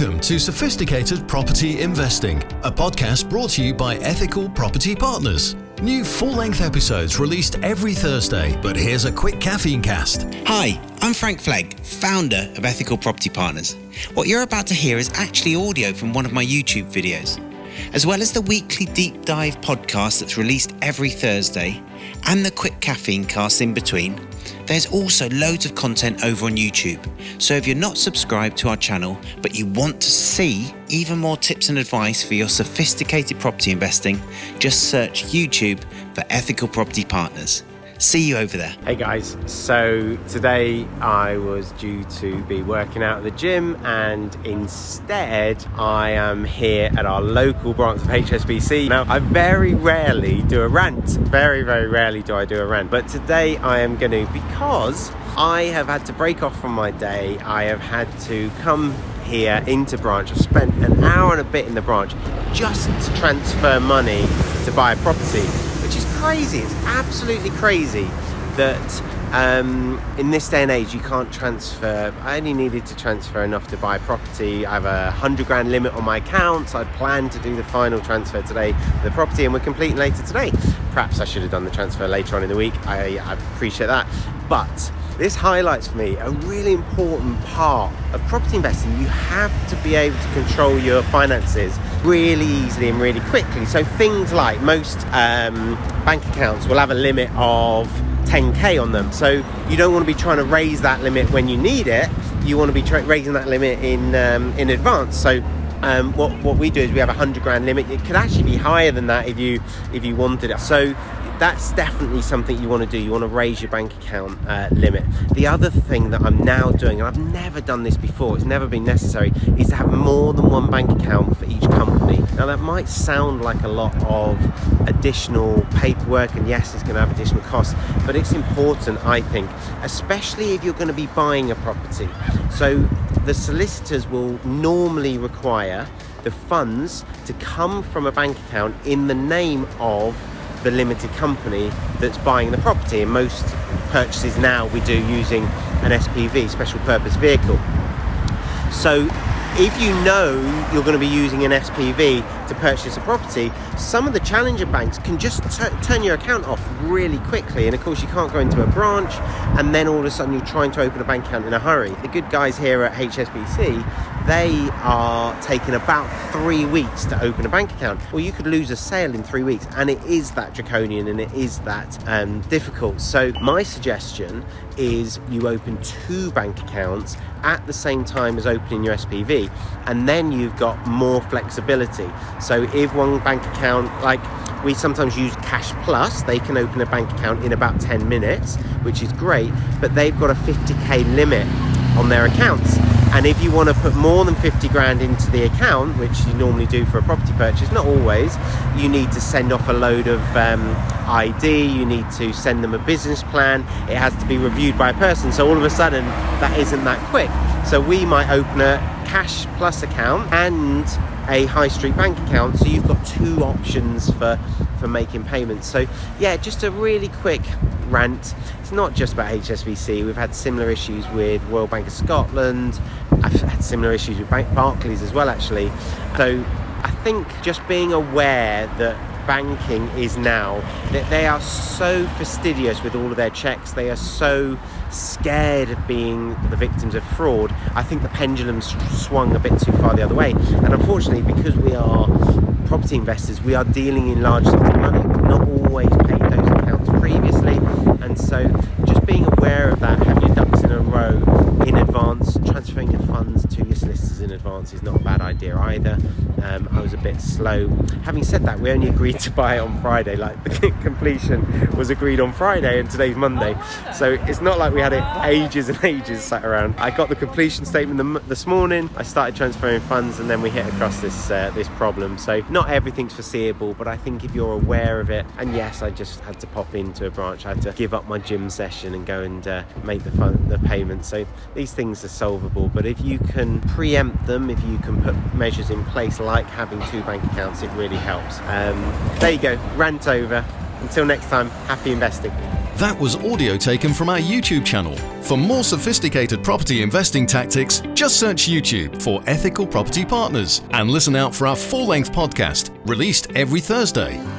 Welcome to Sophisticated Property Investing, a podcast brought to you by Ethical Property Partners. New full-length episodes released every Thursday, but here's a quick caffeine cast. Hi, I'm Frank Flegg, founder of Ethical Property Partners. What you're about to hear is actually audio from one of my YouTube videos. As well as the weekly deep dive podcast that's released every Thursday, and the quick caffeine cast in between, there's also loads of content over on YouTube. So if you're not subscribed to our channel, but you want to see even more tips and advice for your sophisticated property investing, just search YouTube for Ethical Property Partners. See you over there. Hey guys, so today I was due to be working out at the gym, and instead I am here at our local branch of HSBC. Now, I very rarely do a rant, very rarely do I do a rant, but today I am going to, because I have had to break off from my day. I have had to come here into branch. I've spent an hour and a bit in the branch just to transfer money to buy a property, which is crazy. It's absolutely crazy that in this day and age you can't transfer. I only needed to transfer enough to buy a property. I have a 100 grand limit on my account. I plan to do the final transfer today for the property, and we're completing later today. Perhaps I should have done the transfer later on in the week. I appreciate that, but this highlights for me a really important part of property investing. You have to be able to control your finances really easily and really quickly. So things like most bank accounts will have a limit of 10k on them. So you don't want to be trying to raise that limit when you need it. You want to be raising that limit in advance. So what we do is we have a 100 grand limit. It could actually be higher than that if you wanted it. So that's definitely something you want to do. You want to raise your bank account limit. The other thing that I'm now doing, and I've never done this before, it's never been necessary, is to have more than one bank account for each company. Now that might sound like a lot of additional paperwork, and yes, it's going to have additional costs, but it's important, I think, especially if you're going to be buying a property. So the solicitors will normally require the funds to come from a bank account in the name of the limited company that's buying the property. And most purchases now we do using an SPV, special purpose vehicle. So if you know you're going to be using an SPV to purchase a property, some of the challenger banks can just turn your account off really quickly. And of course you can't go into a branch and then all of a sudden you're trying to open a bank account in a hurry. The good guys here at HSBC, they are taking about 3 weeks to open a bank account. Well, you could lose a sale in 3 weeks, and it is that draconian and it is that difficult. So my suggestion is you open 2 bank accounts at the same time as opening your SPV, and then you've got more flexibility. So if one bank account, like we sometimes use Cash Plus, they can open a bank account in about 10 minutes, which is great, but they've got a 50k limit on their accounts. And if you want to put more than 50 grand into the account, which you normally do for a property purchase, not always, you need to send off a load of ID, you need to send them a business plan, it has to be reviewed by a person. So all of a sudden, that isn't that quick. So we might open a Cash Plus account and a high street bank account, so you've got 2 options for making payments. So yeah, just a really quick rant. It's not just about HSBC. We've had similar issues with Royal Bank of Scotland. I've had similar issues with Barclays as well, actually. So I think just being aware that banking is now, that they are so fastidious with all of their checks, they are so scared of being the victims of fraud. I think the pendulum's swung a bit too far the other way, and unfortunately, because we are property investors, we are dealing in large sums of money. We've not always paid those accounts previously, and so just being aware of that, having your ducks in a row in advance, transferring your funds to your solicitors in advance is not a bad idea either. I was a bit slow. Having said that, we only agreed to buy it on Friday. Like, the completion was agreed on Friday and today's Monday, so it's not like we had it ages and ages sat around. I got the completion statement this morning, I started transferring funds, and then we hit across this problem. So not everything's foreseeable, but I think if you're aware of it, and yes, I just had to pop into a branch, I had to give up my gym session and go and make the payment. So these things are solvable, but if you can preempt them, if you can put measures in place like having 2 bank accounts, it really helps. There you go, rant over. Until next time, happy investing. That was audio taken from our YouTube channel. For more sophisticated property investing tactics, just search YouTube for Ethical Property Partners and listen out for our full-length podcast, released every Thursday.